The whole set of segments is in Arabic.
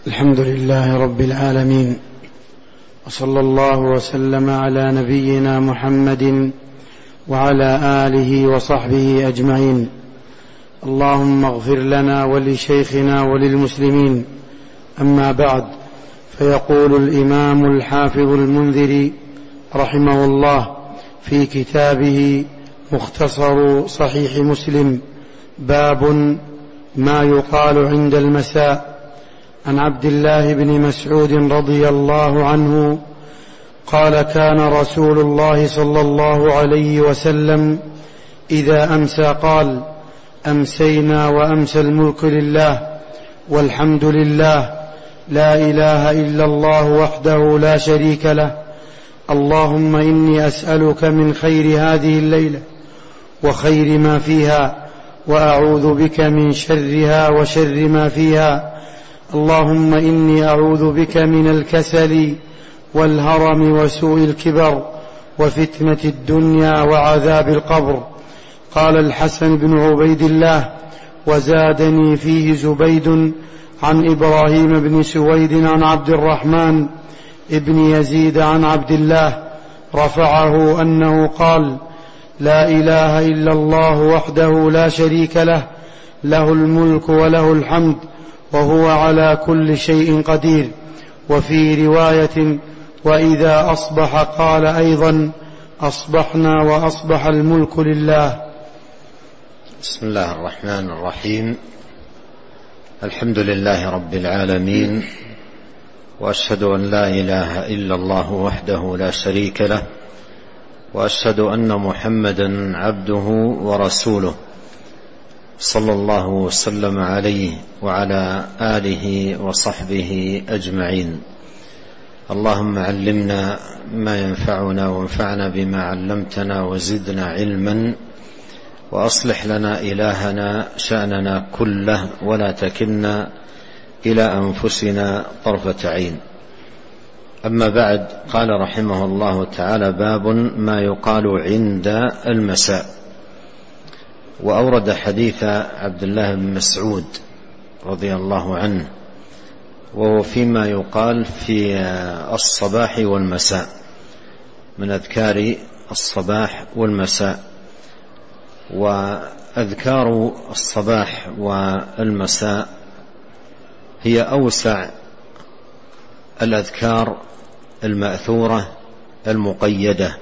الحمد لله رب العالمين، وصلى الله وسلم على نبينا محمد وعلى آله وصحبه أجمعين. اللهم اغفر لنا ولشيخنا وللمسلمين. أما بعد، فيقول الإمام الحافظ المنذري رحمه الله في كتابه مختصر صحيح مسلم: باب ما يقال عند المساء. عن عبد الله بن مسعود رضي الله عنه قال: كان رسول الله صلى الله عليه وسلم إذا أمسى قال: أمسينا وأمسى الملك لله والحمد لله، لا إله إلا الله وحده لا شريك له، اللهم إني أسألك من خير هذه الليلة وخير ما فيها، وأعوذ بك من شرها وشر ما فيها، اللهم إني أعوذ بك من الكسل والهرم وسوء الكبر وفتنة الدنيا وعذاب القبر. قال الحسن بن عبيد الله: وزادني فيه زبيد عن إبراهيم بن سويد عن عبد الرحمن ابن يزيد عن عبد الله رفعه أنه قال: لا إله إلا الله وحده لا شريك له، له الملك وله الحمد وهو على كل شيء قدير. وفي رواية: وإذا أصبح قال أيضا: أصبحنا وأصبح الملك لله. بسم الله الرحمن الرحيم. الحمد لله رب العالمين، وأشهد أن لا إله إلا الله وحده لا شريك له، وأشهد أن محمدا عبده ورسوله، صلى الله وسلم عليه وعلى آله وصحبه أجمعين. اللهم علمنا ما ينفعنا وانفعنا بما علمتنا وزدنا علما، وأصلح لنا إلهنا شأننا كله، ولا تكلنا إلى أنفسنا طرفة عين. أما بعد، قال رحمه الله تعالى: باب ما يقال عند المساء. وأورد حديث عبد الله بن مسعود رضي الله عنه، وهو فيما يقال في الصباح والمساء، من أذكار الصباح والمساء. وأذكار الصباح والمساء هي أوسع الأذكار المأثورة المقيدة،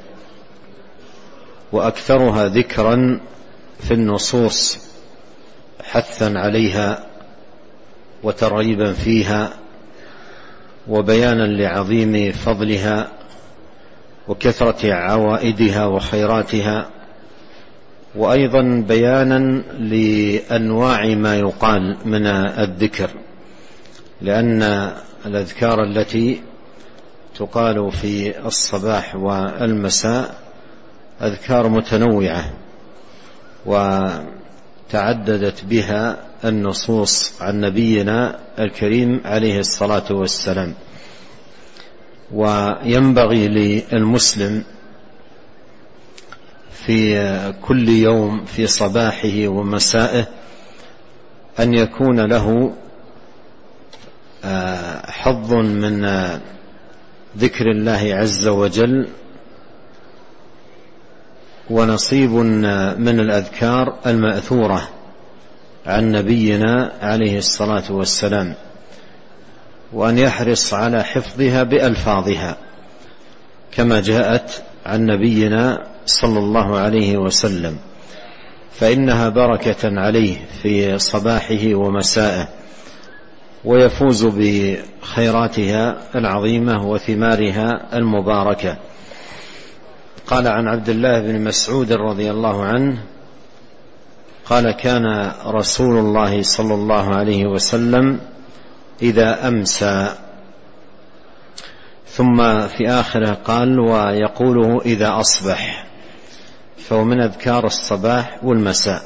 وأكثرها ذكرا في النصوص حثا عليها وترغيبا فيها، وبيانا لعظيم فضلها وكثرة عوائدها وخيراتها، وأيضا بيانا لأنواع ما يقال من الذكر، لأن الأذكار التي تقال في الصباح والمساء أذكار متنوعة، وتعددت بها النصوص عن نبينا الكريم عليه الصلاة والسلام. وينبغي للمسلم في كل يوم في صباحه ومسائه أن يكون له حظ من ذكر الله عز وجل، ونصيب من الأذكار المأثورة عن نبينا عليه الصلاة والسلام، وأن يحرص على حفظها بألفاظها كما جاءت عن نبينا صلى الله عليه وسلم، فإنها بركة عليه في صباحه ومسائه، ويفوز بخيراتها العظيمة وثمارها المباركة. قال عن عبد الله بن مسعود رضي الله عنه قال: كان رسول الله صلى الله عليه وسلم إذا أمسى، ثم في آخره قال: ويقوله إذا أصبح، فهو من أذكار الصباح والمساء.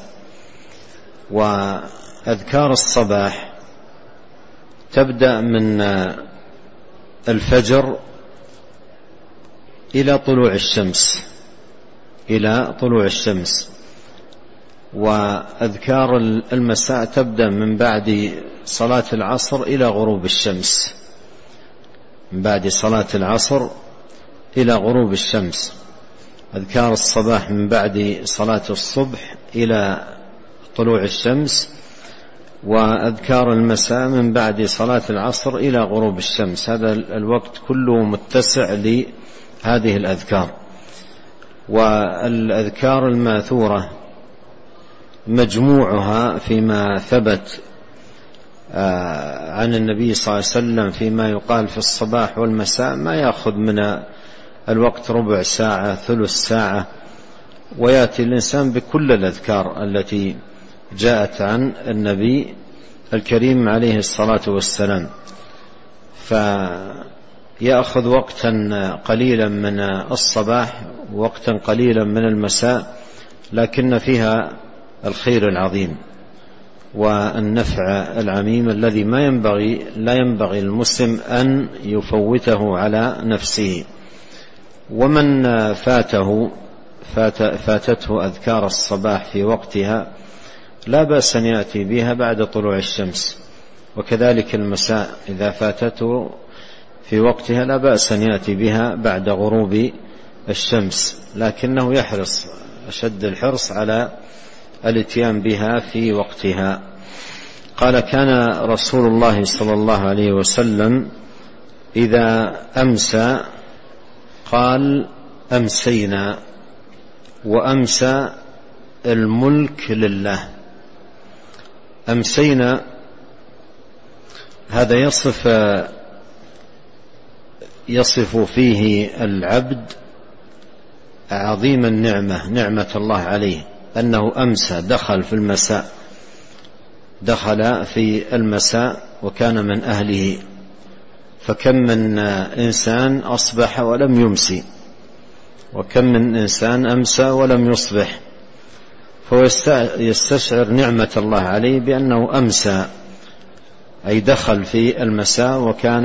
وأذكار الصباح تبدأ من الفجر إلى طلوع الشمس، وأذكار المساء تبدأ من بعد صلاة العصر إلى غروب الشمس، من بعد صلاة العصر إلى غروب الشمس. أذكار الصباح من بعد صلاة الصبح إلى طلوع الشمس، وأذكار المساء من بعد صلاة العصر إلى غروب الشمس. هذا الوقت كله متسع لهذه الأذكار. والأذكار الماثورة مجموعها فيما ثبت عن النبي صلى الله عليه وسلم فيما يقال في الصباح والمساء ما يأخذ من الوقت ربع ساعة، ثلث ساعة، ويأتي الإنسان بكل الأذكار التي جاءت عن النبي الكريم عليه الصلاة والسلام. فيأخذ وقتا قليلا من الصباح ووقتا قليلا من المساء، لكن فيها الخير العظيم والنفع العميم الذي لا ينبغي المسلم أن يفوته على نفسه. ومن فاتته أذكار الصباح في وقتها لا بأس أن يأتي بها بعد طلوع الشمس، وكذلك المساء إذا فاتته في وقتها لا بأس أن يأتي بها بعد غروب الشمس، لكنه يحرص أشد الحرص على الاتيان بها في وقتها. قال: كان رسول الله صلى الله عليه وسلم إذا أمسى قال: أمسينا، وأمسى الملك لله. أمسينا هذا يصف فيه العبد عظيم النعمة، نعمة الله عليه، أنه أمسى، دخل في المساء، دخل في المساء وكان من أهله. فكم من إنسان أصبح ولم يمسي، وكم من إنسان أمسى ولم يصبح، فهو يستشعر نعمة الله عليه بأنه أمسى، أي دخل في المساء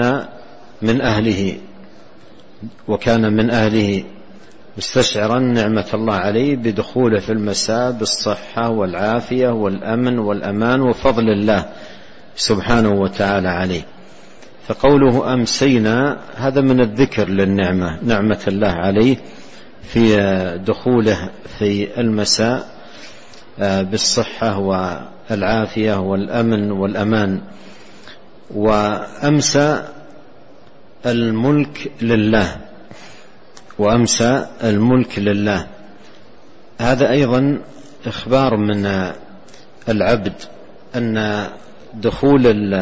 وكان من أهله مستشعرا نعمة الله عليه بدخوله في المساء بالصحة والعافية والأمن والأمان وفضل الله سبحانه وتعالى عليه. فقوله أمسينا هذا من الذكر للنعمة، نعمة الله عليه في دخوله في المساء بالصحة والعافية والأمن والأمان. وأمسى الملك لله، وأمسى الملك لله، هذا أيضا إخبار من العبد أن دخول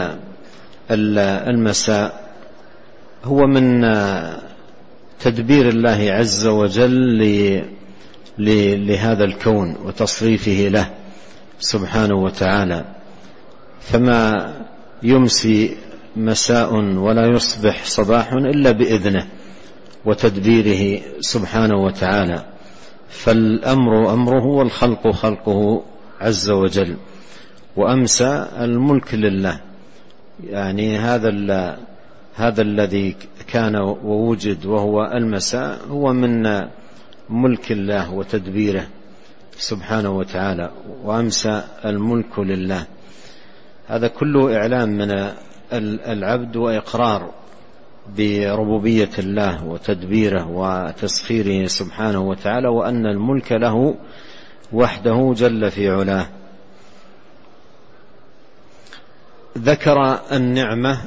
المساء هو من تدبير الله عز وجل لهذا الكون وتصريفه له سبحانه وتعالى. فما يمسي مساء ولا يصبح صباح إلا بإذنه وتدبيره سبحانه وتعالى. فالأمر أمره والخلق خلقه عز وجل. وأمسى الملك لله، يعني هذا الذي كان ووجد وهو المساء هو من ملك الله وتدبيره سبحانه وتعالى. وأمسى الملك لله، هذا كله إعلام من العبد وإقرار بربوبية الله وتدبيره وتسخيره سبحانه وتعالى، وأن الملك له وحده جل في علاه. ذكر النعمة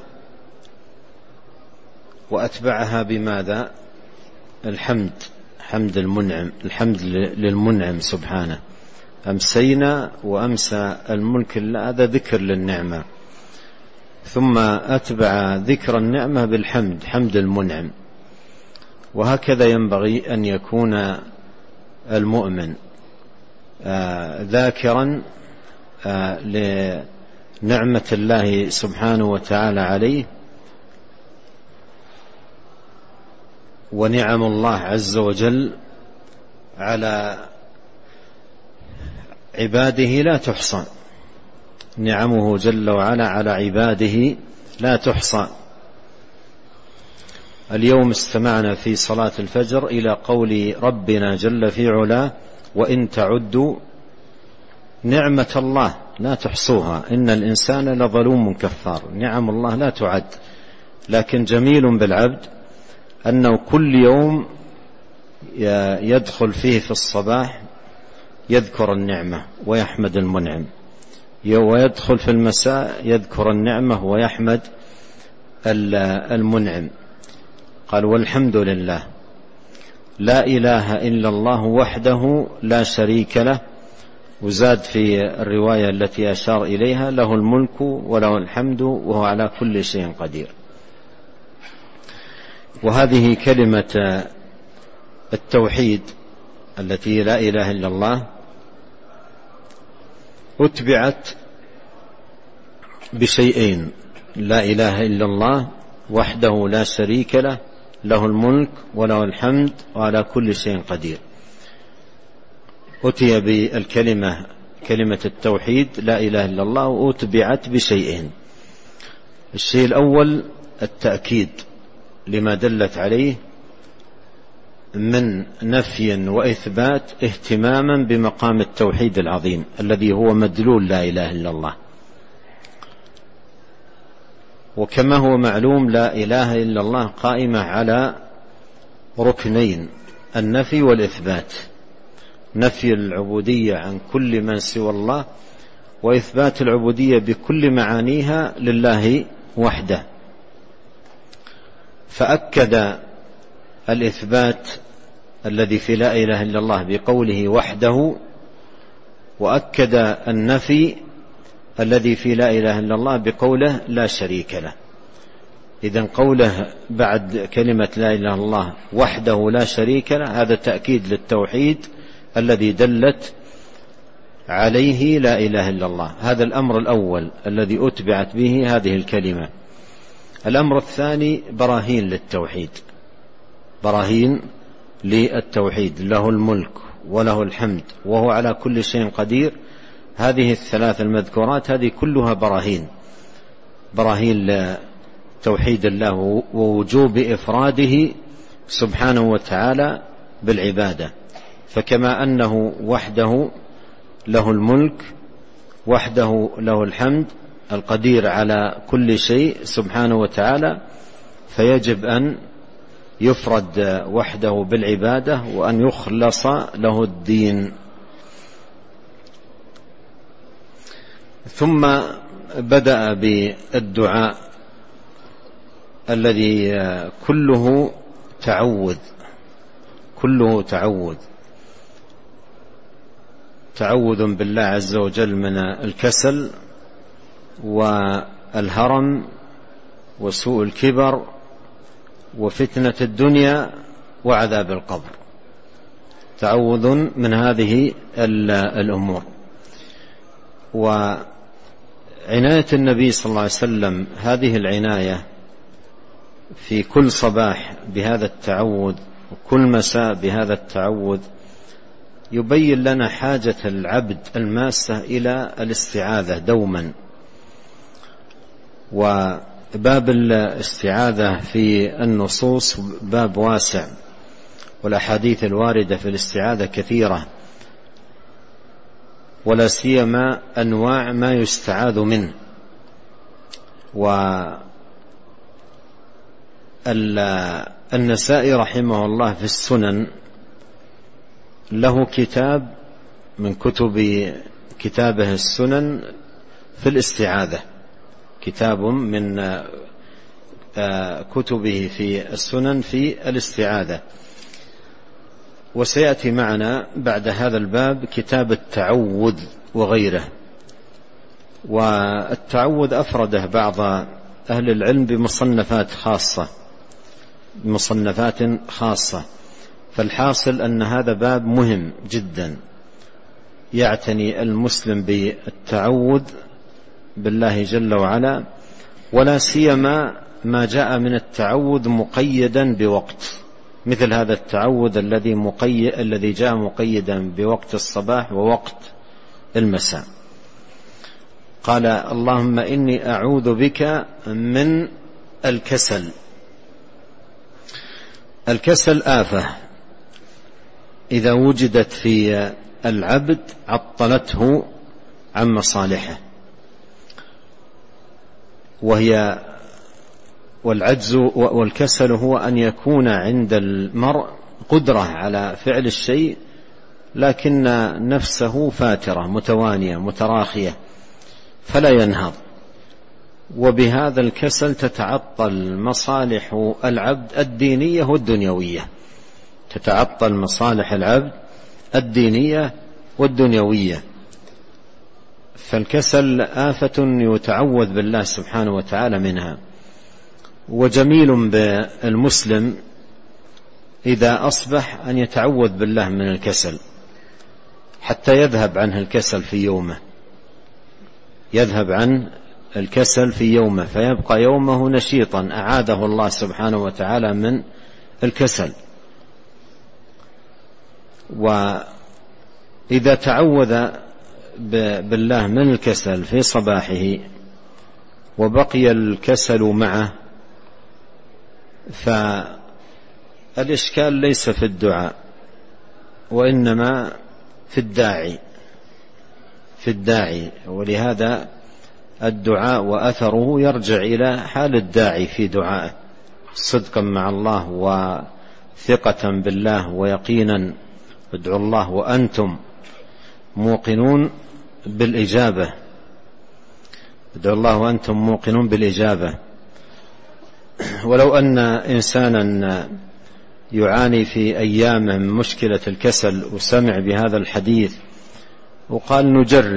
وأتبعها بماذا؟ الحمد، حمد المنعم، الحمد للمنعم سبحانه. أمسينا وأمسى الملك لله، هذا ذكر للنعمة. ثم أتبع ذكر النعمة بالحمد، حمد المنعم. وهكذا ينبغي أن يكون المؤمن ذاكرا لنعمة الله سبحانه وتعالى عليه ونعم الله عز وجل على عباده لا تحصى. نعمه جل وعلا على عباده لا تحصى. اليوم استمعنا في صلاة الفجر إلى قول ربنا جل في علاه: وإن تعدوا نعمة الله لا تحصوها، إن الإنسان لظلوم كفار. نعم الله لا تعد، لكن جميل بالعبد أنه كل يوم يدخل فيه في الصباح يذكر النعمة ويحمد المنعم، ويدخل في المساء يذكر النعمة ويحمد المنعم. قال والحمد لله لا إله إلا الله وحده لا شريك له. وزاد في الرواية التي أشار إليها له الملك وله الحمد وهو على كل شيء قدير. وهذه كلمة التوحيد التي لا إله إلا الله أتبعت بشيئين: لا إله إلا الله وحده لا شريك له له الملك وله الحمد وعلى كل شيء قدير. أتي بالكلمة كلمة التوحيد لا إله إلا الله وأتبعت بشيئين: الشيء الأول التأكيد لما دلت عليه من نفي وإثبات اهتماما بمقام التوحيد العظيم الذي هو مدلول لا إله إلا الله. وكما هو معلوم لا إله إلا الله قائمة على ركنين: النفي والإثبات، نفي العبودية عن كل من سوى الله، وإثبات العبودية بكل معانيها لله وحده. فأكد الإثبات الذي في لا إله إلا الله بقوله وحده، وأكد النفي الذي في لا إله إلا الله بقوله لا شريك له. إذن قوله بعد كلمة لا إله إلا الله وحده لا شريك له هذا تأكيد للتوحيد الذي دلت عليه لا إله إلا الله. هذا الأمر الأول الذي أتبعت به هذه الكلمة. الأمر الثاني براهين للتوحيد، براهين للتوحيد: له الملك وله الحمد وهو على كل شيء قدير. هذه الثلاث المذكورات هذه كلها براهين لتوحيد الله ووجوب إفراده سبحانه وتعالى بالعبادة. فكما أنه وحده له الملك وحده له الحمد القدير على كل شيء سبحانه وتعالى، فيجب أن يفرد وحده بالعبادة وأن يخلص له الدين. ثم بدأ بالدعاء الذي كله تعوذ، كله تعوذ بالله عز وجل من الكسل والهرم وسوء الكبر وفتنة الدنيا وعذاب القبر، تعوذ من هذه الأمور. وعناية النبي صلى الله عليه وسلم هذه العناية في كل صباح بهذا التعوذ وكل مساء بهذا التعوذ يبين لنا حاجة العبد الماسة إلى الاستعاذة دوما. وباب الاستعاذة في النصوص باب واسع، والأحاديث الواردة في الاستعاذة كثيرة، ولا سيما أنواع ما يستعاذ منه. والنسائي رحمه الله في السنن له كتاب من كتابه السنن في الاستعاذة، كتاب من كتبه في السنن في الاستعاذة. وسيأتي معنا بعد هذا الباب كتاب التعوذ وغيره. والتعوذ أفرده بعض أهل العلم بمصنفات خاصة. فالحاصل أن هذا باب مهم جدا، يعتني المسلم بالتعوذ بالله جل وعلا، ولا سيما ما جاء من التعوذ مقيدا بوقت، مثل هذا التعوذ الذي جاء مقيدا بوقت الصباح ووقت المساء. قال: اللهم إني أعوذ بك من الكسل. الكسل آفة إذا وجدت في العبد عطلته عن مصالحه. والعجز والكسل هو أن يكون عند المرء قدرة على فعل الشيء لكن نفسه فاترة متوانية متراخية فلا ينهض، وبهذا الكسل تتعطل مصالح العبد الدينية والدنيوية، تتعطل مصالح العبد الدينية والدنيوية. فالكسل آفة يتعوذ بالله سبحانه وتعالى منها. وجميل بالمسلم إذا أصبح أن يتعوذ بالله من الكسل حتى يذهب عنه الكسل في يومه، يذهب عنه الكسل في يومه فيبقى يومه نشيطا أعاده الله سبحانه وتعالى من الكسل. وإذا تعوذ بالله من الكسل في صباحه وبقي الكسل معه فالإشكال ليس في الدعاء وإنما في الداعي. ولهذا الدعاء وأثره يرجع إلى حال الداعي في دعائه صدقا مع الله وثقة بالله ويقينا. ادعوا الله وأنتم موقنون بالإجابة، ادعوا الله وأنتم موقنون بالإجابة. ولو أن إنسانا يعاني في أيامه من مشكلة الكسل وسمع بهذا الحديث وقال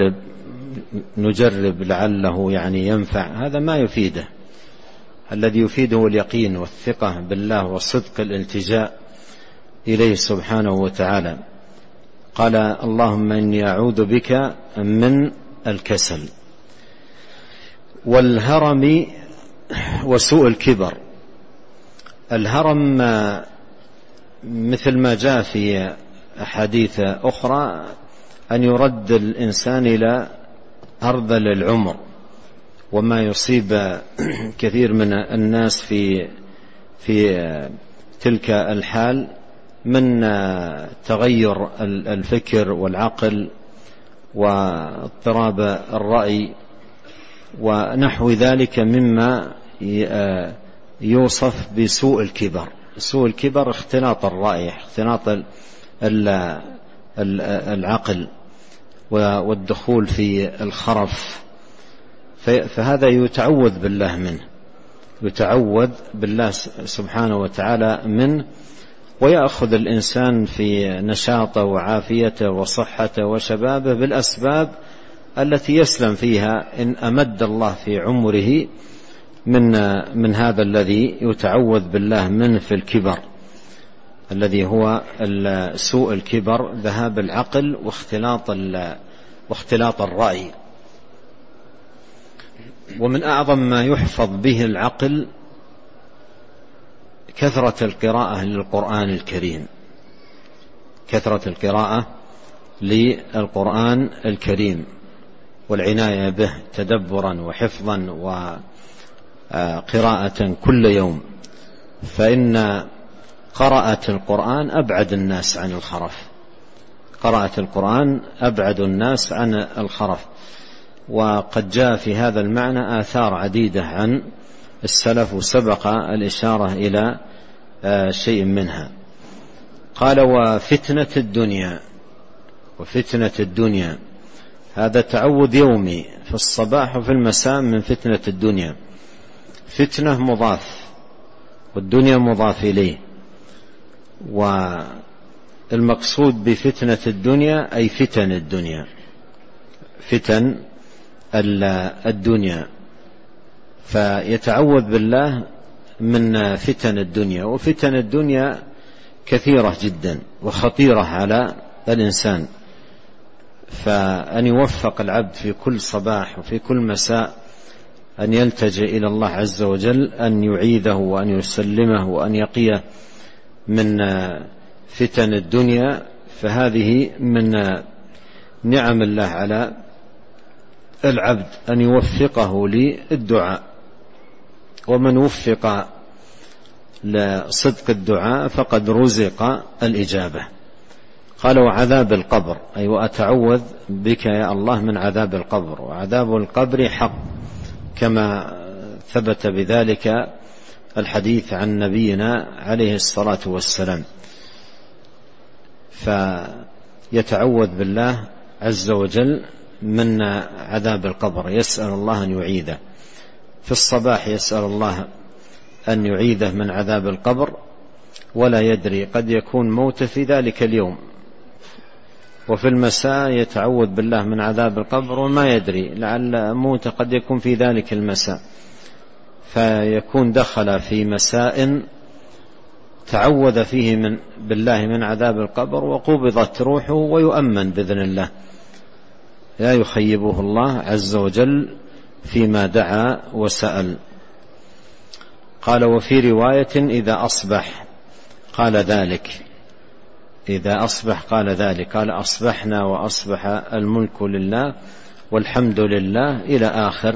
نجرب لعله يعني ينفع، هذا ما يفيده. الذي يفيده اليقين والثقة بالله وصدق الالتجاء إليه سبحانه وتعالى. قال اللهم إني أعوذ بك من الكسل والهرم وسوء الكبر. الهرم مثل ما جاء في أحاديث أخرى أن يرد الإنسان إلى أرذل العمر، وما يصيب كثير من الناس في تلك الحال من تغير الفكر والعقل واضطراب الرأي ونحو ذلك مما يوصف بسوء الكبر. سوء الكبر اختلاط الرأي، اختلاط العقل والدخول في الخرف، فهذا يتعوذ بالله منه، يتعوذ بالله سبحانه وتعالى منه، ويأخذ الإنسان في نشاطه وعافيته وصحته وشبابه بالأسباب التي يسلم فيها إن أمد الله في عمره من هذا الذي يتعوذ بالله منه في الكبر، الذي هو سوء الكبر، ذهاب العقل واختلاط الرأي. ومن أعظم ما يحفظ به العقل كثرة القراءة للقرآن الكريم، كثرة القراءة للقرآن الكريم والعناية به تدبرا وحفظا وقراءة كل يوم، فإن قراءة القرآن أبعد الناس عن الخرف، قراءة القرآن أبعد الناس عن الخرف. وقد جاء في هذا المعنى آثار عديدة عن السلف وسبق الإشارة إلى شيء منها. قال وفتنة الدنيا هذا تعوذ يومي في الصباح وفي المساء من فتنة الدنيا. فتنة مضاف والدنيا مضاف إليه، والمقصود بفتنة الدنيا أي فتن الدنيا، فتن الدنيا، فيتعوذ بالله من فتن الدنيا. وفتن الدنيا كثيرة جدا وخطيرة على الإنسان، فأن يوفق العبد في كل صباح وفي كل مساء أن يلتجئ إلى الله عز وجل أن يعيذه وأن يسلمه وأن يقيه من فتن الدنيا، فهذه من نعم الله على العبد أن يوفقه للدعاء. ومن وفق لصدق الدعاء فقد رزق الإجابة. قال وعذاب القبر، أي وأتعوذ بك يا الله من عذاب القبر، وعذاب القبر حق كما ثبت بذلك الحديث عن نبينا عليه الصلاة والسلام. فيتعوذ بالله عز وجل من عذاب القبر، يسأل الله أن يعيذه. في الصباح يسأل الله أن يعيذه من عذاب القبر، ولا يدري قد يكون موت في ذلك اليوم. وفي المساء يتعوذ بالله من عذاب القبر وما يدري لعل موت قد يكون في ذلك المساء، فيكون دخل في مساء تعوذ فيه بالله من عذاب القبر وقبضت روحه ويؤمن بإذن الله، لا يخيبه الله عز وجل فيما دعا وسأل. قال وفي رواية إذا أصبح قال ذلك، إذا أصبح قال ذلك، قال أصبحنا وأصبح الملك لله والحمد لله إلى آخر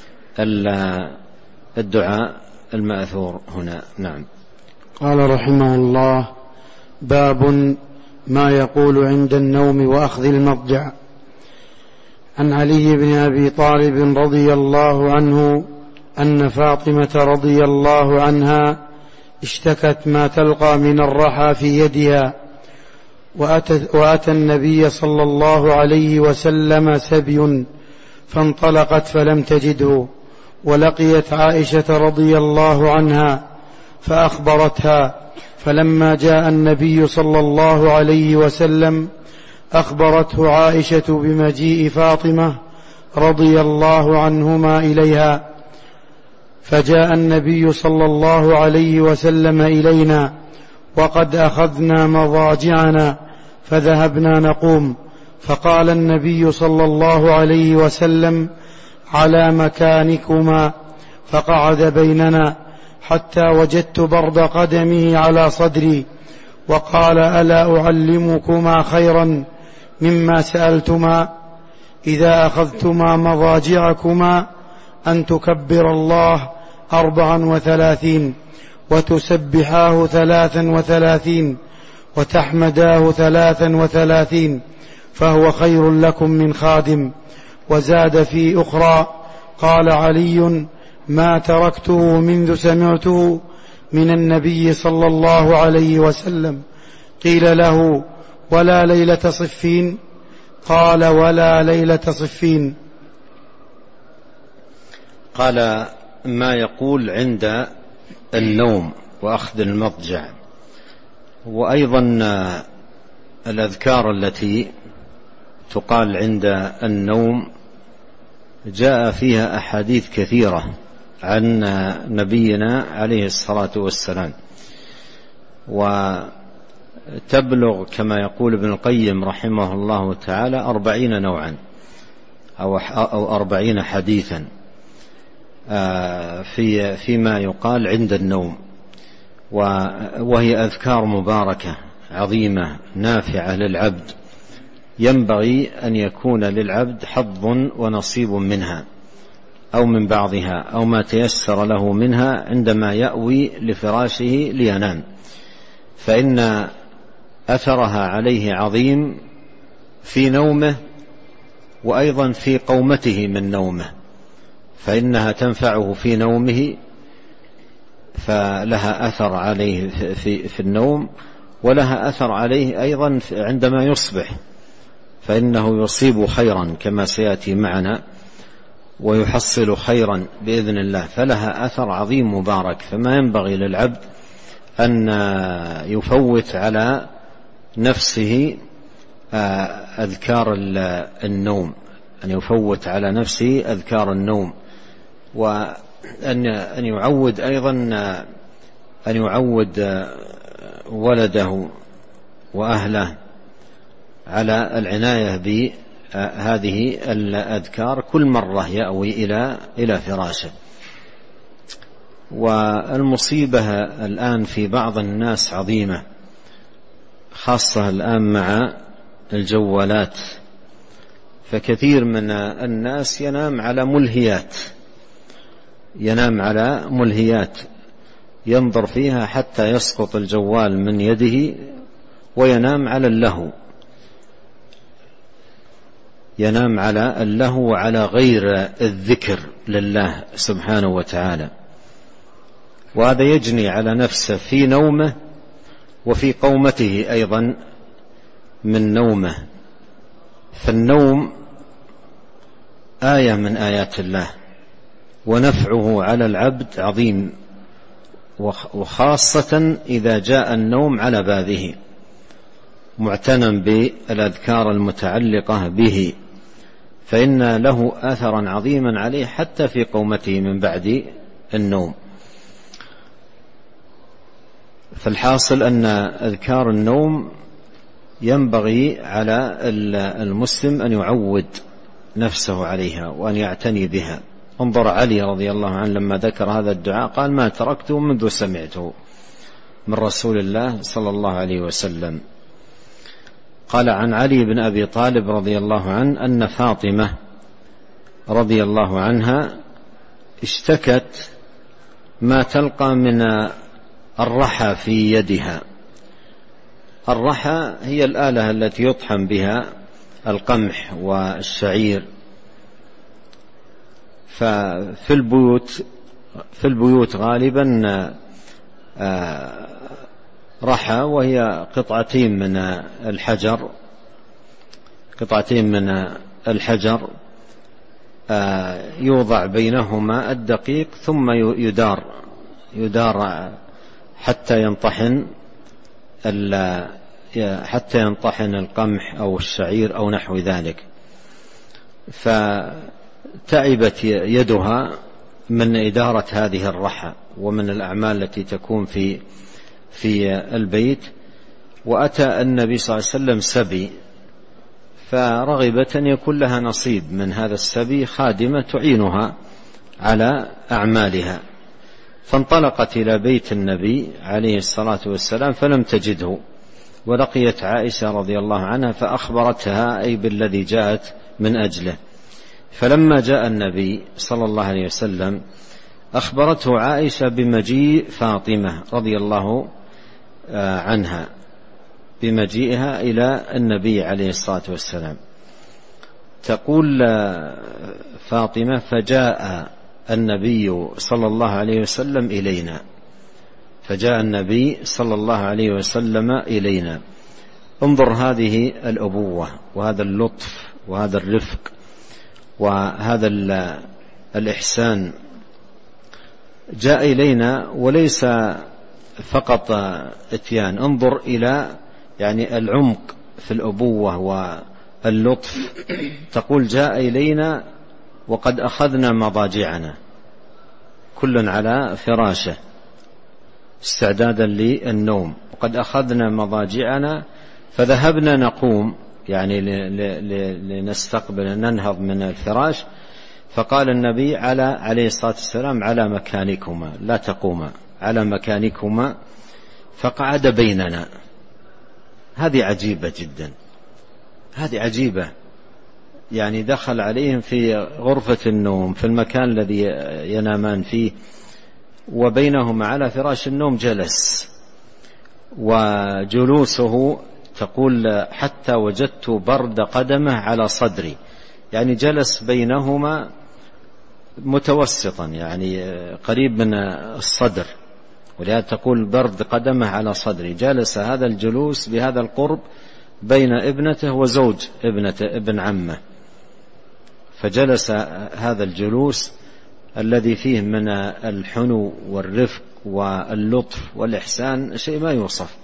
الدعاء المأثور هنا. نعم. قال رحمه الله: باب ما يقول عند النوم وأخذ المضجع. عن علي بن أبي طالب رضي الله عنه أن فاطمة رضي الله عنها اشتكت ما تلقى من الرحى في يدها، وأتى النبي صلى الله عليه وسلم سبي فانطلقت فلم تجده، ولقيت عائشة رضي الله عنها فأخبرتها، فلما جاء النبي صلى الله عليه وسلم أخبرته عائشة بمجيء فاطمة رضي الله عنهما إليها، فجاء النبي صلى الله عليه وسلم إلينا وقد أخذنا مضاجعنا فذهبنا نقوم، فقال النبي صلى الله عليه وسلم: على مكانكما، فقعد بيننا حتى وجدت برد قدمه على صدري، وقال: ألا أعلمكما خيرا مما سألتما؟ إذا أخذتما مضاجعكما أن تكبر الله 34 وتسبحاه 33 وتحمداه 33، فهو خير لكم من خادم. وزاد في أخرى: قال علي: ما تركته منذ سمعته من النبي صلى الله عليه وسلم. قيل له: ولا ليلة صفين؟ قال: ولا ليلة صفين. قال: ما يقول عند النوم وأخذ المضجع. وأيضا الأذكار التي تقال عند النوم جاء فيها أحاديث كثيرة عن نبينا عليه الصلاة والسلام، وتبلغ كما يقول ابن القيم رحمه الله تعالى 40 نوعا أو 40 حديثا فيما يقال عند النوم، وهي أذكار مباركة عظيمة نافعة للعبد، ينبغي أن يكون للعبد حظ ونصيب منها أو من بعضها أو ما تيسر له منها عندما يأوي لفراشه لينام، فإن أثرها عليه عظيم في نومه وأيضا في قومته من نومه، فإنها تنفعه في نومه فلها أثر عليه في النوم، ولها أثر عليه أيضا عندما يصبح، فإنه يصيب خيرا كما سيأتي معنا ويحصل خيرا بإذن الله، فلها أثر عظيم مبارك. فما ينبغي للعبد أن يفوت على نفسه أذكار النوم، أن يفوت على نفسه أذكار النوم، وأن يعود أيضا أن يعود ولده وأهله على العناية بهذه الأذكار كل مرة يأوي إلى فراشه. والمصيبة الآن في بعض الناس عظيمة، خاصة الآن مع الجوالات، فكثير من الناس ينام على ملهيات ينظر فيها حتى يسقط الجوال من يده وينام على اللهو ينام على اللهو وعلى غير الذكر لله سبحانه وتعالى، وهذا يجني على نفسه في نومه وفي قومته أيضا من نومه. فالنوم آية من آيات الله، ونفعه على العبد عظيم، وخاصة إذا جاء النوم على بابه معتنى بالأذكار المتعلقة به، فإن له أثرا عظيما عليه حتى في قومته من بعد النوم. فالحاصل أن أذكار النوم ينبغي على المسلم أن يعود نفسه عليها وأن يعتني بها. انظر علي رضي الله عنه لما ذكر هذا الدعاء قال: ما تركته منذ سمعته من رسول الله صلى الله عليه وسلم. قال عن علي بن أبي طالب رضي الله عنه أن فاطمة رضي الله عنها اشتكت ما تلقى من الرحى في يدها. الرحى هي الآلة التي يطحن بها القمح والشعير. ففي البيوت غالبا رحى، وهي قطعتين من الحجر يوضع بينهما الدقيق ثم يدار حتى ينطحن القمح أو الشعير أو نحو ذلك. فتعبت يدها من إدارة هذه الرحى ومن الأعمال التي تكون في البيت. وأتى النبي صلى الله عليه وسلم سبي، فرغبت أن يكون لها نصيب من هذا السبي، خادمة تعينها على أعمالها. فانطلقت إلى بيت النبي عليه الصلاة والسلام فلم تجده، ولقيت عائشة رضي الله عنها فأخبرتها أي بالذي جاءت من أجله. فلما جاء النبي صلى الله عليه وسلم أخبرته عائشة بمجيء فاطمة رضي الله عنها، بمجيئها إلى النبي عليه الصلاة والسلام. تقول فاطمة: فجاء النبي صلى الله عليه وسلم إلينا. فجاء النبي صلى الله عليه وسلم إلينا. انظر هذه الأبوة وهذا اللطف وهذا الرفق وهذا الإحسان. جاء إلينا وليس فقط اتيان، انظر إلى يعني العمق في الأبوة واللطف. تقول: جاء إلينا وقد أخذنا مضاجعنا، كل على فراشه استعدادا للنوم، وقد أخذنا مضاجعنا فذهبنا نقوم، يعني لنستقبل ننهض من الفراش. فقال النبي عليه الصلاة والسلام: على مكانكما، لا تقوما، على مكانكما. فقعد بيننا. هذه عجيبة جدا، هذه عجيبة. يعني دخل عليهم في غرفة النوم في المكان الذي ينامان فيه، وبينهما على فراش النوم جلس. وجلوسه تقول: حتى وجدت برد قدمه على صدري، يعني جلس بينهما متوسطا، يعني قريب من الصدر، ولهذا تقول برد قدمه على صدري. جلس هذا الجلوس بهذا القرب بين ابنته وزوج ابن عمه. فجلس هذا الجلوس الذي فيه من الحنو والرفق واللطف والإحسان شيء ما يوصف.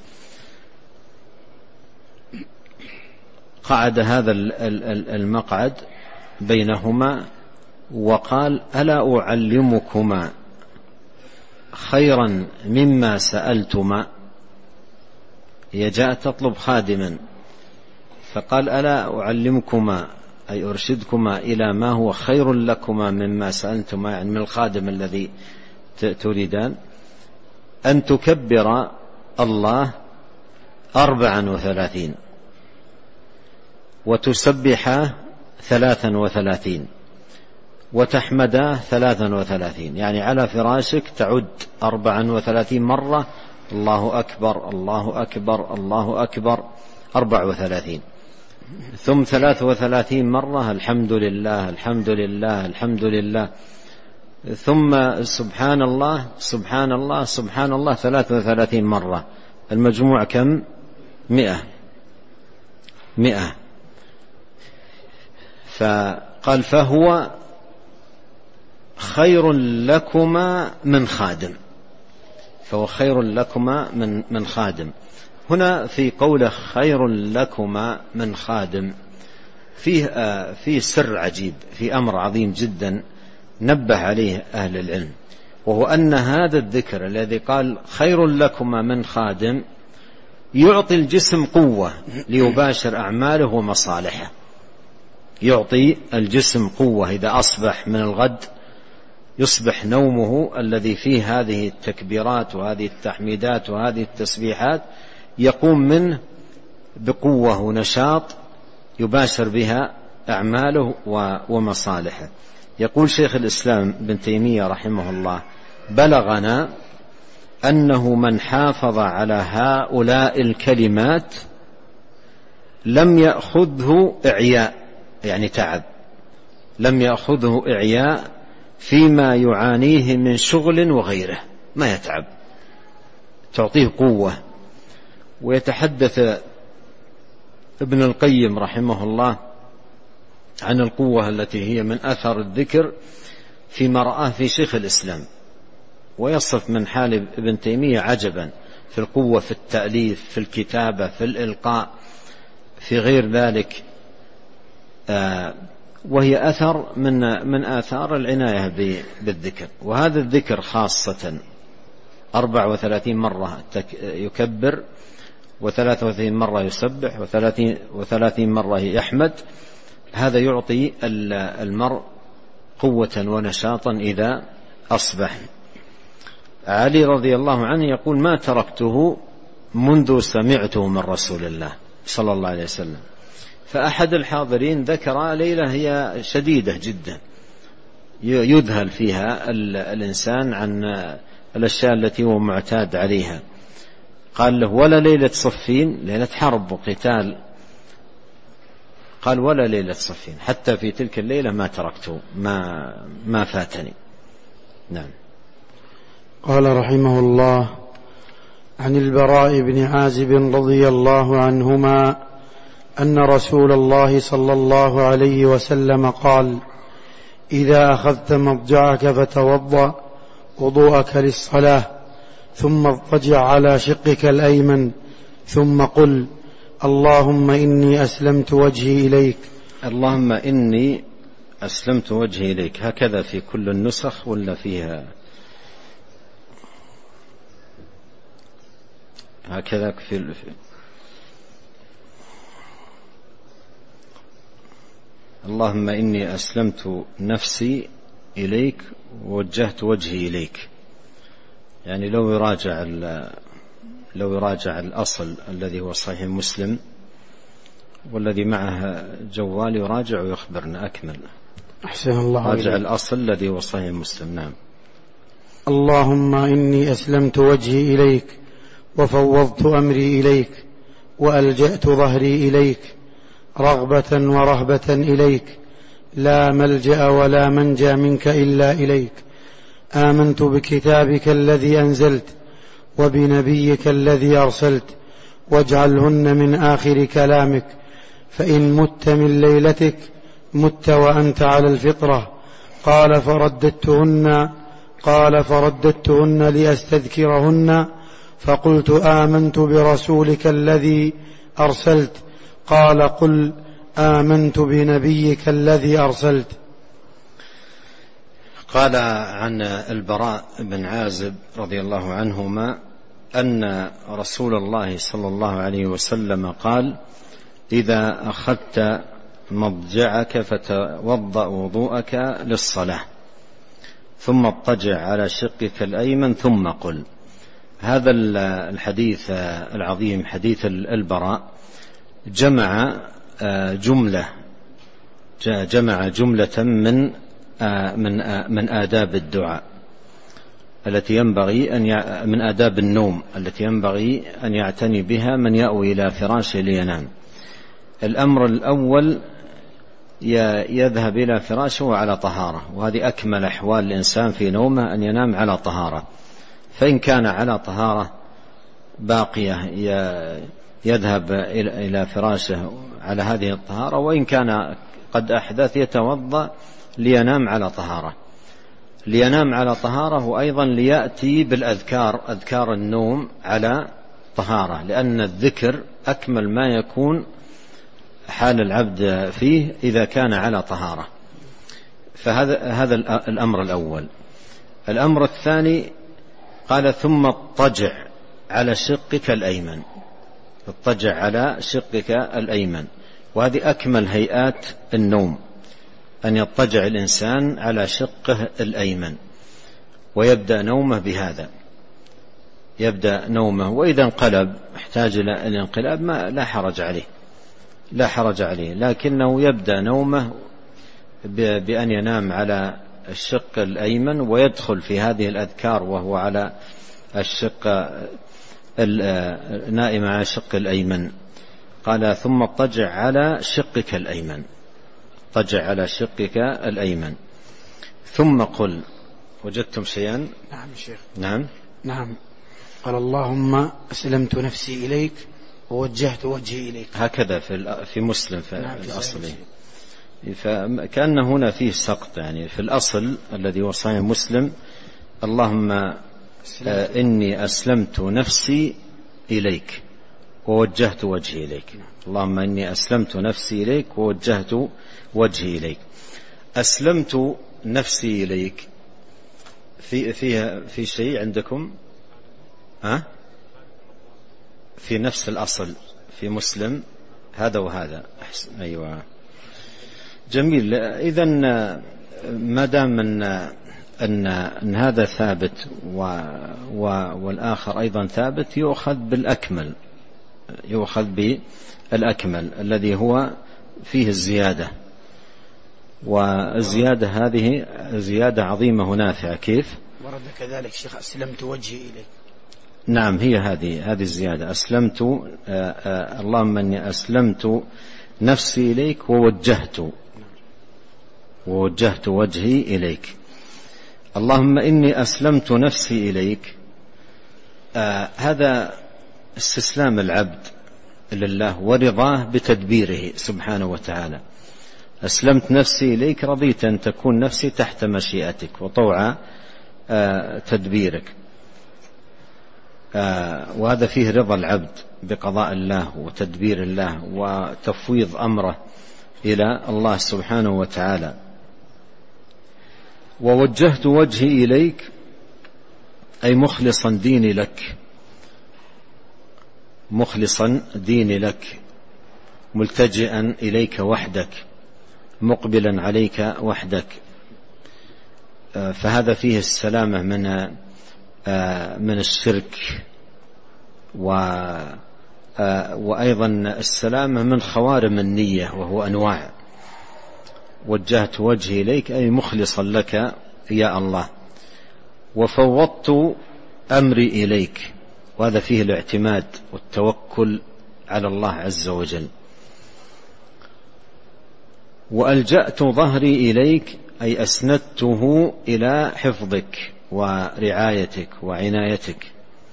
قعد هذا المقعد بينهما وقال: ألا أعلمكما خيرا مما سألتما؟ هي جاءت تطلب خادما، فقال: ألا أعلمكما أي أرشدكما إلى ما هو خير لكما مما سألتما، يعني من الخادم الذي تريدان. أن تكبر الله 34 وتسبح 33 وتحمد 33، يعني على فراشك تعد 34 مرة الله أكبر الله أكبر الله أكبر 34. ثم 33 مرة الحمد لله الحمد لله الحمد لله، ثم سبحان الله سبحان الله سبحان الله 33 مرة. المجموع كم؟ 100. فقال فهو خير لكما من خادم، فهو خير لكما من خادم. هنا في قوله خير لكما من خادم فيه سر عجيب، في أمر عظيم جدا نبه عليه أهل العلم، وهو أن هذا الذكر الذي قال خير لكما من خادم يعطي الجسم قوة ليباشر أعماله ومصالحه، يعطي الجسم قوة. إذا أصبح من الغد يصبح نومه الذي فيه هذه التكبيرات وهذه التحميدات وهذه التسبيحات يقوم منه بقوة ونشاط يباشر بها أعماله ومصالحه. يقول شيخ الإسلام ابن تيمية رحمه الله: بلغنا أنه من حافظ على هؤلاء الكلمات لم يأخذه إعياء، يعني تعب، لم يأخذه إعياء فيما يعانيه من شغل وغيره، ما يتعب، تعطيه قوة. ويتحدث ابن القيم رحمه الله عن القوة التي هي من أثر الذكر فيما رآه في شيخ الإسلام، ويصف من حال ابن تيمية عجبا في القوة في التأليف، في الكتابة، في الإلقاء، في غير ذلك، وهي أثر من آثار العناية بالذكر. وهذا الذكر خاصة 34 مرة يكبر، و33 مرة يسبح، و30 مرة يحمد. هذا يعطي المرء قوة ونشاطا إذا أصبح. علي رضي الله عنه يقول: ما تركته منذ سمعته من رسول الله صلى الله عليه وسلم. فأحد الحاضرين ذكر ليلة هي شديدة جدا يذهل فيها الإنسان عن الأشياء التي هو معتاد عليها. قال له: ولا ليلة صفين، ليلة حرب وقتال. قال: ولا ليلة صفين، حتى في تلك الليلة ما تركته، ما فاتني. نعم. قال رحمه الله: عن البراء بن عازب رضي الله عنهما أن رسول الله صلى الله عليه وسلم قال: إذا أخذت مضجعك فتوضأ وضوءك للصلاة، ثم اضطجع على شقك الأيمن، ثم قل: اللهم إني أسلمت وجهي إليك. اللهم إني أسلمت وجهي إليك، هكذا في كل النسخ ولا فيها هكذا في اللهم إني أسلمت نفسي إليك ووجهت وجهي إليك. يعني لو يراجع الأصل الذي هو صحيح مسلم، والذي معه جوال يراجع ويخبرنا أكمل. أحسن الله عليك. راجع الأصل الذي هو صحيح مسلم. نعم. اللهم إني أسلمت وجهي إليك وفوضت أمري إليك وألجأت ظهري إليك رغبة ورهبة إليك، لا ملجأ ولا منجى منك إلا إليك. آمنت بكتابك الذي أنزلت وبنبيك الذي أرسلت، واجعلهن من آخر كلامك، فإن مت من ليلتك مت وأنت على الفطرة. قال فرددتهن لأستذكرهن، فقلت: آمنت برسولك الذي أرسلت. قال: قل: آمنت بنبيك الذي أرسلت. قال عن البراء بن عازب رضي الله عنهما أن رسول الله صلى الله عليه وسلم قال: إذا أخذت مضجعك فتوضأ وضوءك للصلاة، ثم اضطجع على شقك الأيمن، ثم قل. هذا الحديث العظيم، حديث البراء، جمع جملة من آداب الدعاء التي ينبغي من آداب النوم التي ينبغي أن يعتني بها من يأوي إلى فراشه لينام. الأمر الأول يذهب إلى فراشه على طهارة، وهذه أكمل أحوال الإنسان في نومه أن ينام على طهارة. فإن كان على طهارة باقية يذهب إلى فراشه على هذه الطهارة، وإن كان قد أحدث يتوضأ لينام على طهارة. لينام على طهارة، وأيضا ليأتي بالأذكار، أذكار النوم على طهارة، لأن الذكر أكمل ما يكون حال العبد فيه إذا كان على طهارة. فهذا الأمر الأول. الأمر الثاني قال ثم اضطجع على شقك الأيمن. اضطجع على شقك الأيمن، وهذه أكمل هيئات النوم، أن يضطجع الإنسان على شقه الأيمن ويبدأ نومه بهذا، يبدأ نومه. وإذا انقلب احتاج إلى الانقلاب لا حرج عليه، لا حرج عليه، لكنه يبدأ نومه بأن ينام على الشق الأيمن ويدخل في هذه الأذكار وهو على الشق نائم على الشق الأيمن. قال ثم اضطجع على شقك الأيمن، اضطجع على شقك الأيمن. ثم قل. وجدتم شيئا؟ نعم شيخ. نعم. قال اللهم أسلمت نفسي إليك ووجهت وجهي إليك. هكذا في مسلم في الأصل. فكأن هنا فيه سقط، يعني في الأصل الذي هو صحيح مسلم اللهم إني أسلمت نفسي إليك ووجهت وجهي إليك. اللهم إني أسلمت نفسي إليك ووجهت وجهي إليك. أسلمت نفسي إليك في شيء عندكم؟ في نفس الأصل في مسلم هذا وهذا. أيوة جميل. إذن ما دام أن هذا ثابت والآخر أيضا ثابت، يؤخذ بالأكمل، يؤخذ بالأكمل الذي هو فيه الزيادة، والزيادة هذه زيادة عظيمة ونافعة. كيف ورد كذلك شيخ أسلمت وجهي إليك؟ نعم، هي هذه الزيادة. أسلمت اللهم إني أسلمت نفسي إليك ووجهت وجهي إليك. اللهم إني أسلمت نفسي إليك، هذا استسلام العبد لله ورضاه بتدبيره سبحانه وتعالى. أسلمت نفسي إليك، رضيت أن تكون نفسي تحت مشيئتك وطوع تدبيرك، وهذا فيه رضا العبد بقضاء الله وتدبير الله وتفويض أمره إلى الله سبحانه وتعالى. ووجهت وجهي إليك أي مخلصا ديني لك، مخلصا ديني لك، ملتجئا إليك وحدك، مقبلا عليك وحدك. فهذا فيه السلامة من الشرك، وأيضا السلامة من خوارم النية وهو أنواع. وجهت وجهي إليك أي مخلصا لك يا الله. وفوضت أمري إليك، وهذا فيه الاعتماد والتوكل على الله عز وجل. وألجأت ظهري إليك أي أسندته إلى حفظك ورعايتك وعنايتك،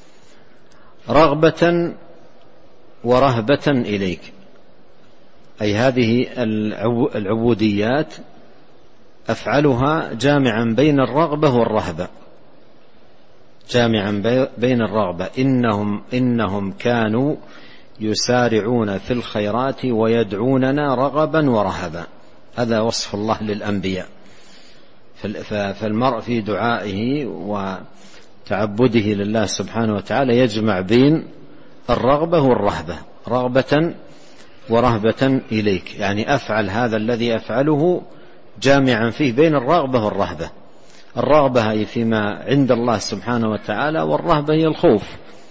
رغبة ورهبة إليك، أي هذه العبوديات أفعلها جامعا بين الرغبة والرهبة، جامعا بين الرغبة. إنهم كانوا يسارعون في الخيرات ويدعوننا رغبا ورهبا، هذا وصف الله للأنبياء. فالمرء في دعائه وتعبده لله سبحانه وتعالى يجمع بين الرغبة والرهبة، رغبة ورهبة إليك، يعني أفعل هذا الذي أفعله جامعا فيه بين الرغبة والرهبة. الرغبة هي فيما عند الله سبحانه وتعالى، والرهبة هي الخوف.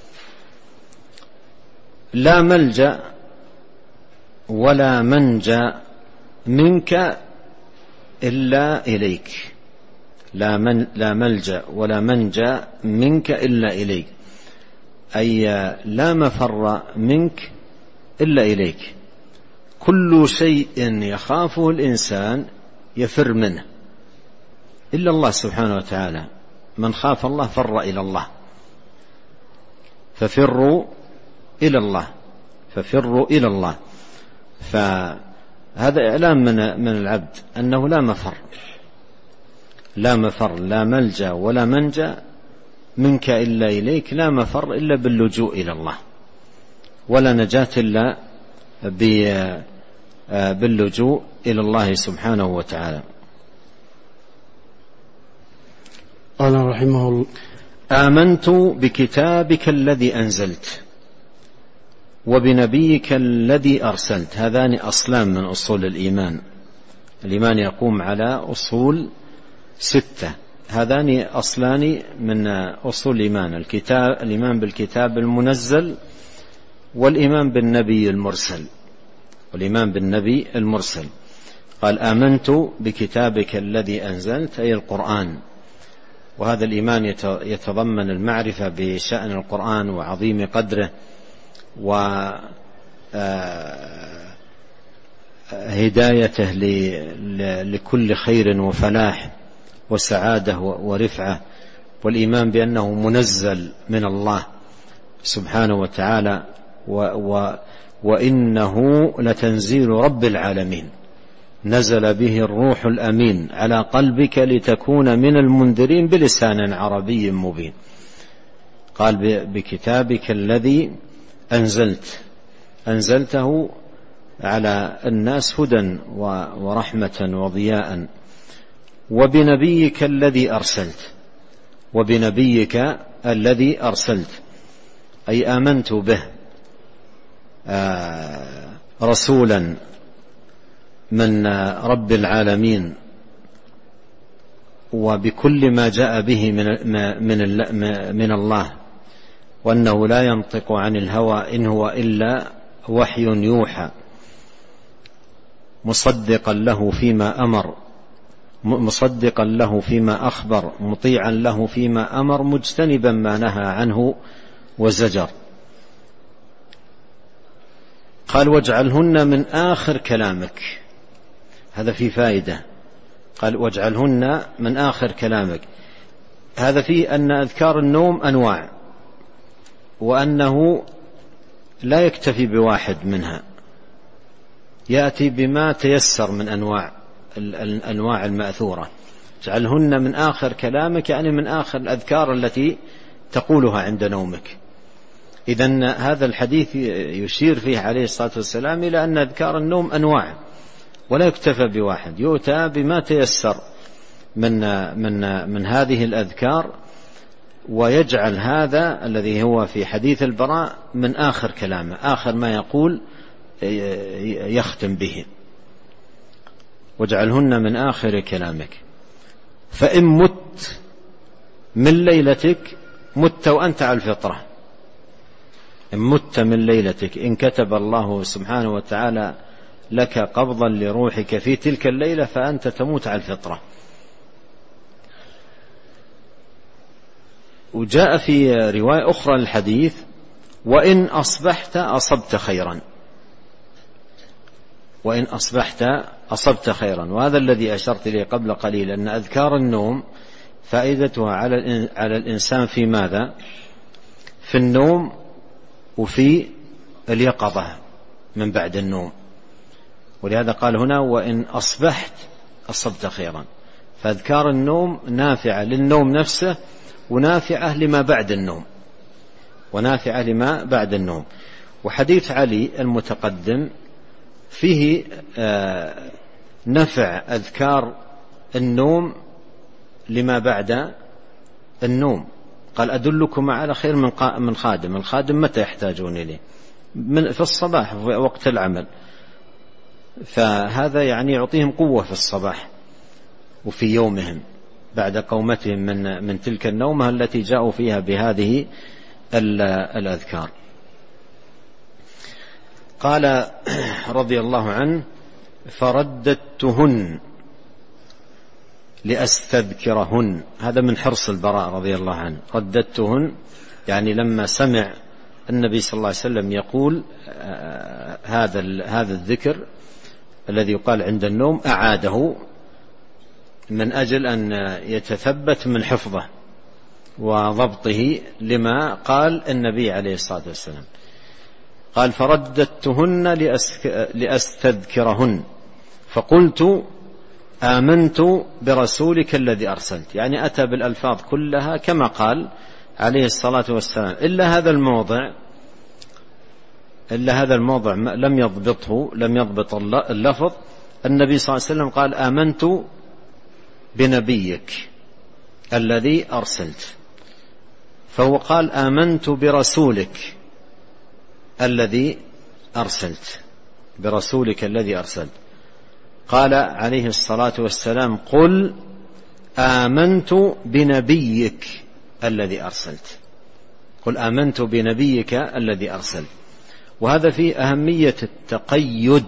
لا ملجأ ولا منجى منك إلا إليك، لا ملجأ ولا منجى منك إلا إليك، أي لا مفر منك إلا إليك. كل شيء يخافه الإنسان يفر منه إلا الله سبحانه وتعالى. من خاف الله فر إلى الله، ففروا إلى الله، ففروا إلى الله. فهذا إعلام من العبد أنه لا مفر، لا مفر، لا ملجأ ولا منجأ منك إلا إليك، لا مفر إلا باللجوء إلى الله، ولا نجاة إلا باللجوء إلى الله سبحانه وتعالى. قال رحمه الله: آمنت بكتابك الذي أنزلت وبنبيك الذي أرسلت. هذان أصلان من أصول الإيمان. الإيمان يقوم على أصول 6. هذان أصلان من أصول الإيمان: الإيمان بالكتاب المنزل، والإيمان بالنبي المرسل، والإيمان بالنبي المرسل. قال: آمنت بكتابك الذي أنزلت، أي القرآن. وهذا الإيمان يتضمن المعرفة بشأن القرآن وعظيم قدره وهدايته لكل خير وفلاح وسعادة ورفعة، والإيمان بأنه منزل من الله سبحانه وتعالى، وإنه لتنزيل رب العالمين، نزل به الروح الأمين على قلبك لتكون من المنذرين بلسان عربي مبين. قال: بكتابك الذي أنزلته على الناس هدى ورحمة وضياء، وبنبيك الذي أرسلت، وبنبيك الذي أرسلت، أي آمنت به رسولا من رب العالمين، وبكل ما جاء به من الله، وأنه لا ينطق عن الهوى إن هو إلا وحي يوحى، مصدقا له فيما أمر، مصدقا له فيما أخبر، مطيعا له فيما أمر، مجتنبا ما نهى عنه وزجر. قال: واجعلهن من آخر كلامك. هذا في فائدة. قال: واجعلهن من آخر كلامك. هذا فيه أن أذكار النوم أنواع، وأنه لا يكتفي بواحد منها، يأتي بما تيسر من الأنواع المأثورة. اجعلهن من آخر كلامك، يعني من آخر الأذكار التي تقولها عند نومك. إذن هذا الحديث يشير فيه عليه الصلاة والسلام إلى أن أذكار النوم أنواع، ولا يكتفى بواحد، يؤتى بما تيسر من هذه الأذكار، ويجعل هذا الذي هو في حديث البراء من آخر كلامه، آخر ما يقول يختم به. واجعلهن من آخر كلامك. فإن مت من ليلتك مت وأنت على الفطرة. إن مت من ليلتك، إن كتب الله سبحانه وتعالى لك قبضا لروحك في تلك الليلة، فأنت تموت على الفطرة. وجاء في رواية أخرى للحديث: وإن أصبحت أصبت خيرا، وإن أصبحت أصبت خيرا. وهذا الذي أشرت إليه قبل قليل، أن أذكار النوم فائدتها على الإنسان في ماذا؟ في النوم وفي اليقظة من بعد النوم. ولهذا قال هنا: وإن أصبحت أصبت خيرا. فأذكار النوم نافعة للنوم نفسه، ونافعة لما بعد النوم، ونافعة لما بعد النوم. وحديث علي المتقدم فيه نفع أذكار النوم لما بعد النوم. قال: أدلكم على خير من خادم. الخادم متى يحتاجون إليه؟ في الصباح، في وقت العمل. فهذا يعني يعطيهم قوة في الصباح وفي يومهم بعد قومتهم من تلك النومة التي جاءوا فيها بهذه الأذكار. قال رضي الله عنه: فرددتهن لأستذكرهن. هذا من حرص البراء رضي الله عنه. رددتهن يعني لما سمع النبي صلى الله عليه وسلم يقول هذا الذكر الذي يقال عند النوم أعاده من أجل أن يتثبت من حفظه وضبطه لما قال النبي عليه الصلاة والسلام. قال: فرددتهن لأستذكرهن فقلت آمنت برسولك الذي أرسلت. يعني أتى بالألفاظ كلها كما قال عليه الصلاة والسلام، إلا هذا الموضع لم يضبط اللفظ. النبي صلى الله عليه وسلم قال: آمنت بنبيك الذي أرسلت، فهو قال: آمنت برسولك الذي أرسلت، برسولك الذي أرسلت. قال عليه الصلاة والسلام: قل آمنت بنبيك الذي أرسلت، قل آمنت بنبيك الذي أرسلت. وهذا فيه أهمية التقيد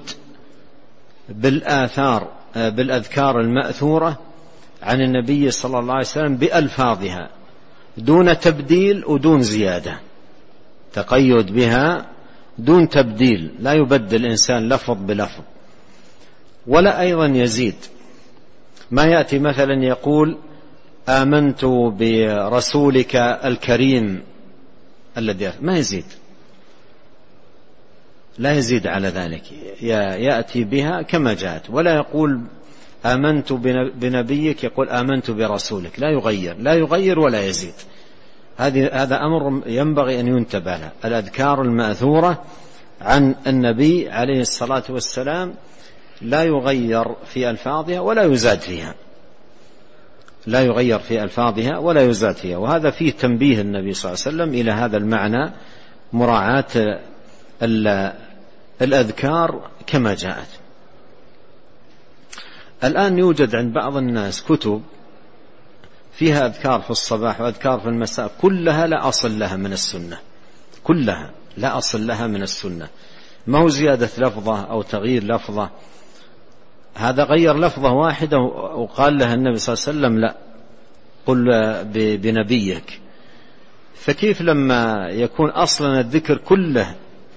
بالأذكار المأثورة عن النبي صلى الله عليه وسلم بألفاظها دون تبديل ودون زيادة، تقيد بها دون تبديل، لا يبدل الإنسان لفظ بلفظ ولا أيضا يزيد. ما يأتي مثلا يقول: آمنت برسولك الكريم الذي، ما يزيد، لا يزيد على ذلك، يأتي بها كما جاءت. ولا يقول آمنت بنبيك، يقول آمنت برسولك، لا يغير ولا يزيد. هذا أمر ينبغي أن ينتبه له. الأذكار المأثورة عن النبي عليه الصلاة والسلام لا يغير في ألفاظها ولا يزاد فيها، لا يغير في ألفاظها ولا يزاد فيها. وهذا فيه تنبيه النبي صلى الله عليه وسلم إلى هذا المعنى، مراعاة الأذكار كما جاءت. الآن يوجد عند بعض الناس كتب فيها أذكار في الصباح وأذكار في المساء، كلها لا أصل لها من السنة، كلها لا أصل لها من السنة، ما هو زيادة لفظة أو تغيير لفظة. هذا غير لفظة واحدة وقال لها النبي صلى الله عليه وسلم: لا، قل بنبيك. فكيف لما يكون أصلا الذكر كله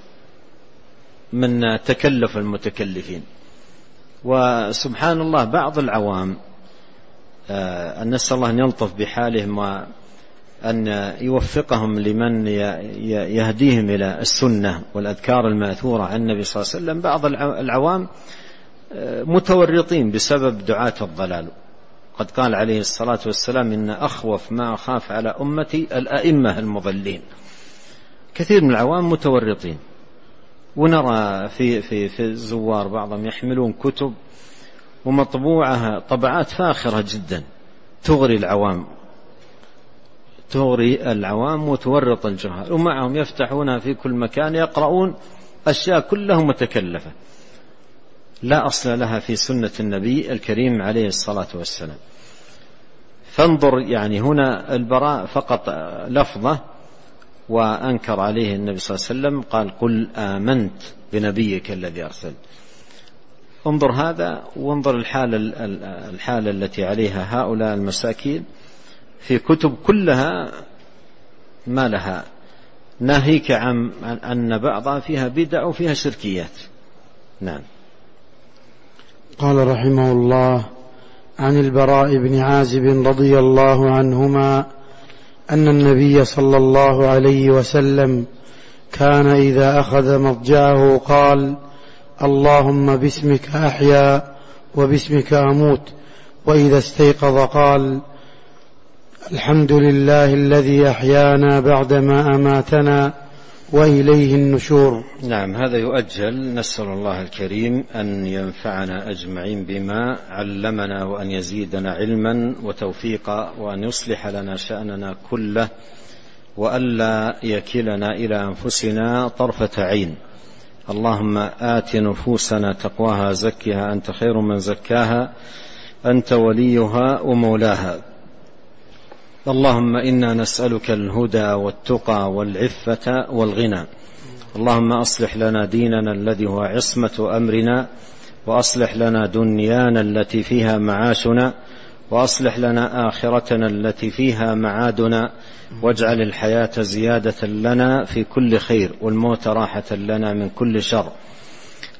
من تكلف المتكلفين؟ وسبحان الله بعض العوام، أن نسأل الله أن يلطف بحالهم وأن يوفقهم لمن يهديهم إلى السنة والأذكار المأثورة عن النبي صلى الله عليه وسلم. بعض العوام متورطين بسبب دعاة الضلال. قد قال عليه الصلاة والسلام: إن أخوف ما أخاف على أمتي الأئمة المضلين. كثير من العوام متورطين، ونرى في الزوار بعضهم يحملون كتب ومطبوعها طبعات فاخرة جدا تغري العوام وتورط الجهال، ومعهم يفتحونها في كل مكان، يقرؤون أشياء كلها متكلفة لا أصل لها في سنة النبي الكريم عليه الصلاة والسلام. فانظر، يعني هنا البراء فقط لفظة وأنكر عليه النبي صلى الله عليه وسلم، قال: قل آمنت بنبيك الذي أرسلت. انظر هذا، وانظر الحالة التي عليها هؤلاء المساكين في كتب كلها ما لها، ناهيك عن أن بعضها فيها بدع وفيها شركيات. نعم. قال رحمه الله: عن البراء بن عازب رضي الله عنهما أن النبي صلى الله عليه وسلم كان إذا أخذ مضجعه قال: اللهم باسمك أحيا وباسمك أموت. وإذا استيقظ قال: الحمد لله الذي أحيانا بعدما أماتنا وإليه النشور. نعم، هذا يؤجل. نسأل الله الكريم أن ينفعنا أجمعين بما علمنا، وأن يزيدنا علما وتوفيقا، وأن يصلح لنا شأننا كله، وألا يكلنا إلى أنفسنا طرفة عين. اللهم آت نفوسنا تقواها، زكها أنت خير من زكاها، أنت وليها ومولاها. اللهم إنا نسألك الهدى والتقى والعفة والغنى. اللهم أصلح لنا ديننا الذي هو عصمة أمرنا، وأصلح لنا دنيانا التي فيها معاشنا، وأصلح لنا آخرتنا التي فيها معادنا، واجعل الحياة زيادة لنا في كل خير، والموت راحة لنا من كل شر.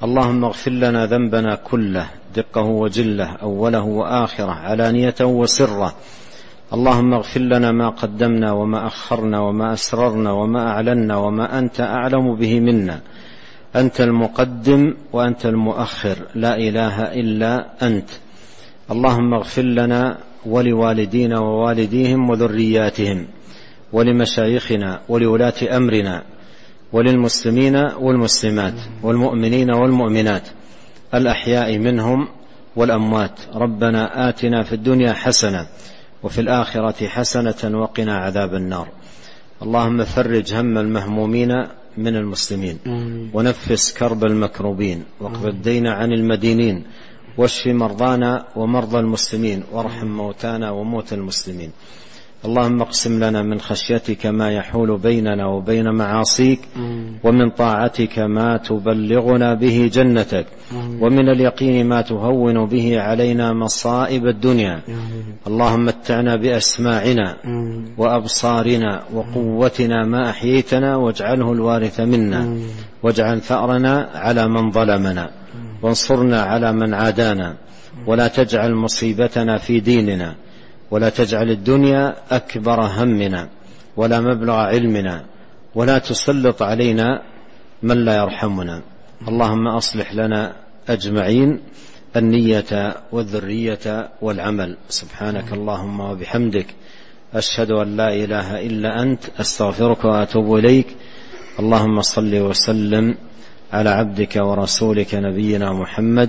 اللهم اغفر لنا ذنبنا كله دقه وجله أوله وآخره علانيته وسره. اللهم اغفر لنا ما قدمنا وما أخرنا وما أسررنا وما أعلنا وما أنت أعلم به منا. أنت المقدم وأنت المؤخر، لا إله إلا أنت. اللهم اغفر لنا ولوالدينا ووالديهم وذرياتهم ولمشايخنا ولولاة أمرنا وللمسلمين والمسلمات والمؤمنين والمؤمنات الأحياء منهم والأموات. ربنا آتنا في الدنيا حسنة وفي الآخرة حسنة وقنا عذاب النار. اللهم فرج هم المهمومين من المسلمين ونفس كرب المكروبين واقض الدين عن المدينين واشف مرضانا ومرضى المسلمين وارحم موتانا وموتى المسلمين. اللهم اقسم لنا من خشيتك ما يحول بيننا وبين معاصيك ومن طاعتك ما تبلغنا به جنتك ومن اليقين ما تهون به علينا مصائب الدنيا. اللهم متعنا بأسماعنا وأبصارنا وقوتنا ما أحييتنا واجعله الوارث منا واجعل ثأرنا على من ظلمنا وانصرنا على من عادانا ولا تجعل مصيبتنا في ديننا ولا تجعل الدنيا أكبر همنا ولا مبلغ علمنا ولا تسلط علينا من لا يرحمنا. اللهم أصلح لنا أجمعين النية والذرية والعمل. سبحانك اللهم وبحمدك أشهد أن لا إله إلا أنت أستغفرك وأتوب إليك. اللهم صل وسلم على عبدك ورسولك نبينا محمد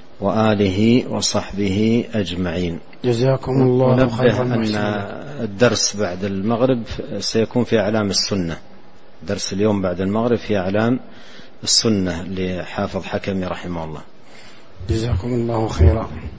وآله وصحبه أجمعين. جزاكم الله خيرا. أن الدرس بعد المغرب سيكون في أعلام السنة. درس اليوم بعد المغرب في أعلام السنة لحافظ حكمي رحمه الله. جزاكم الله خيرا.